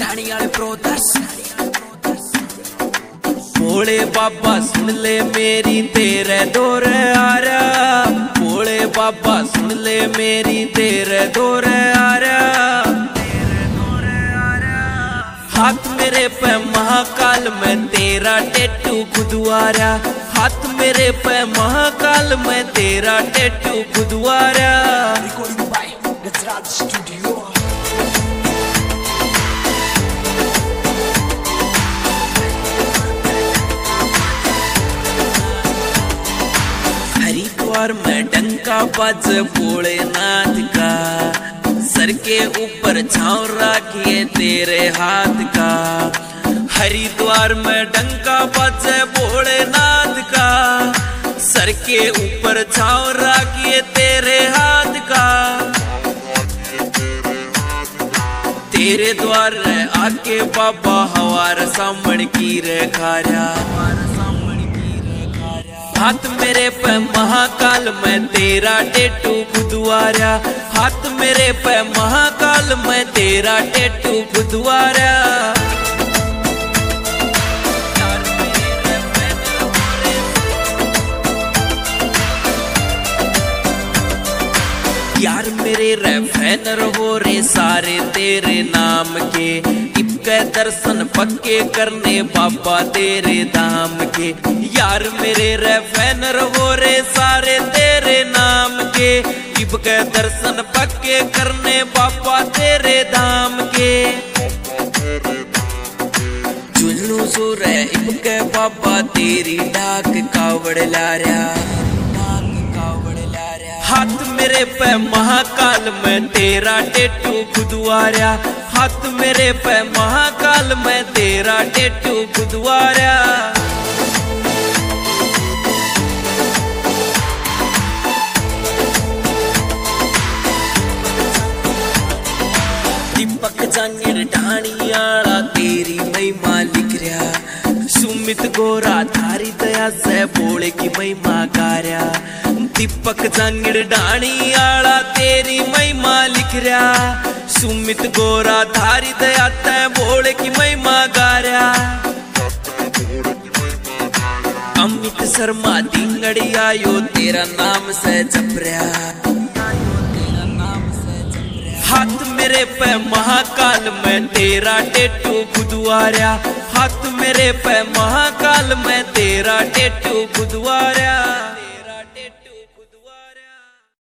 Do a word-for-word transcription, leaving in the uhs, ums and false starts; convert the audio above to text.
ढाणी वाले ब्रोदर्स। भोले बाबा सुन ले मेरी तेरे दौर आ रहा, भोले बाबा सुन ले मेरी तेरे दौर आ रहा। हाथ मेरे पे महाकाल में तेरा टेटू गुदवारा, हाथ मेरे पे महाकाल में तेरा टेटू गुदवारा। हरिद्वार में डंका बज भोलेनाथ का, सर के ऊपर छांव राखिए तेरे हाथ का। हरिद्वार में डंका बजे भोलेनाथ का, सर के ऊपर छांव राखिए तेरे हाथ का। तेरे द्वार आके बाबा हवार सामण की रे खारा। हाथ मेरे पे महाकाल में तेरा टेटू गुदवारा, हाथ मेरे पे महाकाल में तेरा टेटू गुदवारा। यार मेरे रे फैन रहो रे सारे तेरे नाम के, इबके दर्शन पक्के करने बाबा तेरे धाम के। यार मेरे रे फैन रहो रे सारे तेरे नाम के, इबके दर्शन पक्के करने बाबा तेरे धाम के। जुल्लू सुर इबके बाबा तेरी डाक कावड़ लारा, हाथ मेरे पे महाकाल में तेरा टेटू गुदवारा, हाथ मेरे पे महाकाल में तेरा टेटू गुदवारा। दीपक जांगिर ढाणी आला तेरी महिमा लिख रहा, सुमित गोरा थारी दया से भोले की महिमा गारा। दीपक जांगिड़ ढाणी आला तेरी महिमा लिख रहा, सुमित गोरा थारी दया तै भोले की महिमा गारा। अमित शर्मा दिंगड़ी आयो तेरा नाम से जप रहा, हाथ मेरे पे महाकाल में तेरा टेटू गुदवारा, हाथ मेरे पे महाकाल में तेरा टेटू गुदवारा।